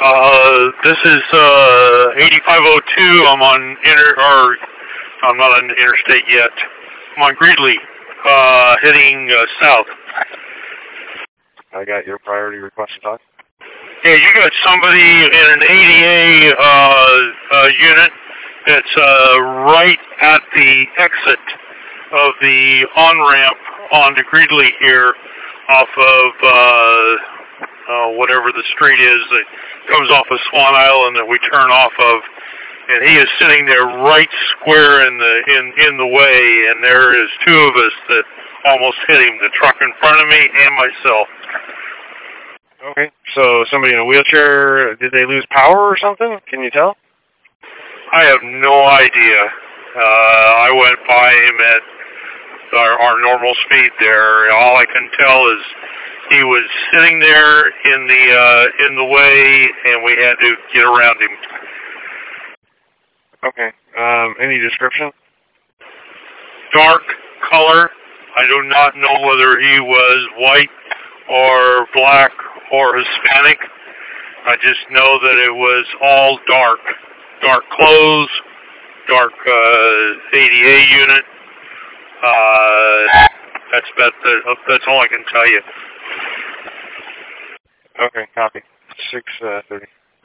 This is 8502. I'm on I'm not on the interstate yet. I'm on Greeley, heading south. I got your priority request to talk. Yeah, you got somebody in an ADA unit that's right at the exit of the on-ramp onto Greeley here off of whatever the street is that comes off of Swan Island that we turn off of, and he is sitting there right square in the way, and there is two of us that almost hit him, the truck in front of me and myself. Okay, so somebody in a wheelchair, did they lose power or something? Can you tell? I have no idea. I went by him at our normal speed there. All I can tell is he was sitting there in the way, and we had to get around him. Okay. Any description? Dark color. I do not know whether he was white or black or Hispanic. I just know that it was all dark. Dark clothes, dark ADA unit. That's all I can tell you. Okay, copy. 6:30.